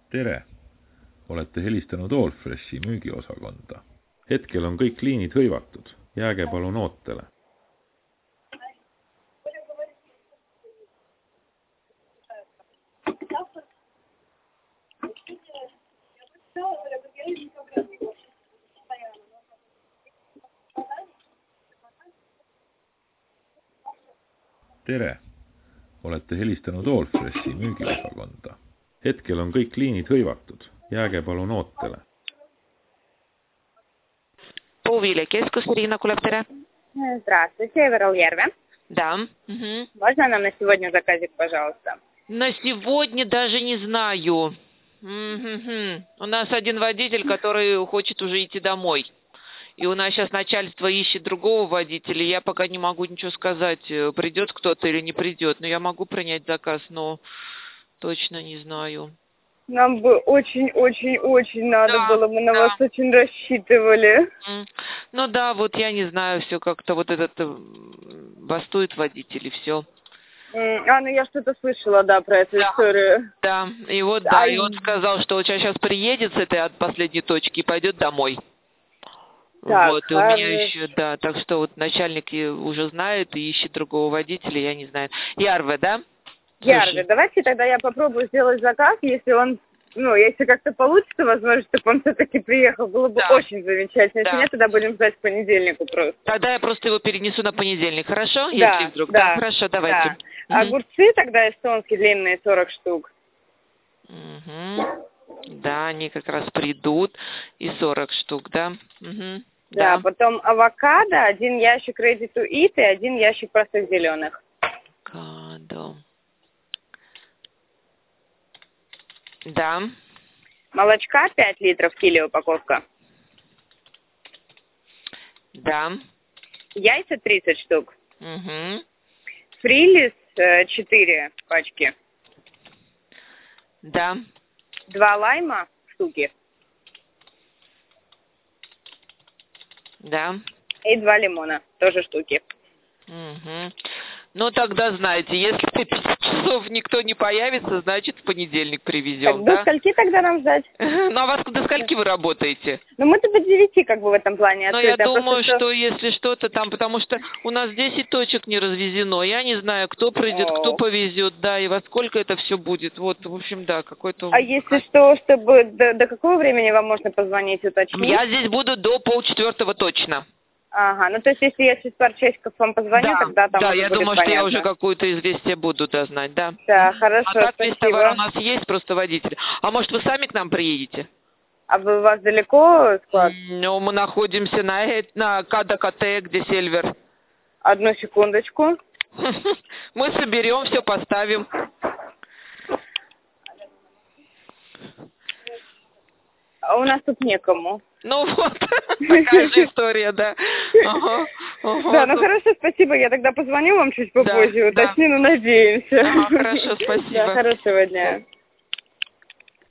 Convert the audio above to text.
Tere! Olete helistanud Allfreshi müügiosakonda. Hetkel on kõik liinid hõivatud. Jääge palun ootele. Tere! Olete helistanud Allfreshi müügiosakonda. Hetkel on kõik liinid hõivatud. Jääge palun ootele. Puuviilikeskus, Ирина Кулептера. Здравствуйте, Воронежерве. Да. Можно нам на сегодня заказик, пожалуйста? На сегодня даже не знаю. У нас один водитель, который хочет уже идти домой. И у нас сейчас начальство ищет другого водителя. Я пока не могу ничего сказать, придет кто-то или не придет. Но я могу принять заказ, но точно не знаю. Нам бы очень-очень-очень надо было. Мы на вас очень рассчитывали. Ну да, вот я не знаю, все как-то вот этот бастует водитель и все. Ну я что-то слышала, да, про эту историю. Да, и вот, да, и он сказал, что вот сейчас приедет с этой от последней точки и пойдет домой. Так, вот, и у меня еще, да, так что вот начальник уже знает и ищет другого водителя, я не знаю. Ярве, да? Ярве, давайте тогда я попробую сделать заказ, если он, если как-то получится, возможно, чтобы он все-таки приехал, было бы очень замечательно. Если нет, тогда будем ждать к понедельнику просто. Тогда я просто его перенесу на понедельник, хорошо? Да, если вдруг. да. Хорошо, давайте. Да. Огурцы тогда эстонские длинные 40 штук. Да, они как раз придут. И 40 штук, да? Да, потом авокадо, 1 ящик ready to eat и 1 ящик простых зеленых. Авокадо. Да. Молочка 5 литров, кило упаковка. Да. Яйца 30 штук. Фрилис 4 пачки. Да. 2 лайма штуки. Да. И 2 лимона, тоже штуки. Ну, тогда знаете, если до 5 часов никто не появится, значит, в понедельник привезем, До скольки тогда нам ждать? Ну, а вас до скольки вы работаете? Ну, мы-то до 9 в этом плане. Но я думаю, что если что-то там, потому что у нас 10 точек не развезено, я не знаю, кто придет, кто повезет, да, и во сколько это все будет. Вот, в общем, да, какой-то... А если что, чтобы до какого времени вам можно позвонить, уточнить? Я здесь буду до 3:30 точно. Ага, ну то есть если я через пару часиков вам позвоню, тогда там да, уже я будет думаю, понятно. что я уже какое-то известие буду знать, да. Да, хорошо, а так спасибо. весь товар у нас есть, просто водитель. А может, вы сами к нам приедете? А у вас далеко склад? Ну, мы находимся на КДКТ, где Сельвер. 1 секундочку. Мы соберем, все поставим. А у нас тут некому. Ну вот, такая же история, да. Да, ну хорошо, спасибо. Я тогда позвоню вам чуть попозже, уточню, но надеемся. Хорошо, спасибо. Да, хорошего дня.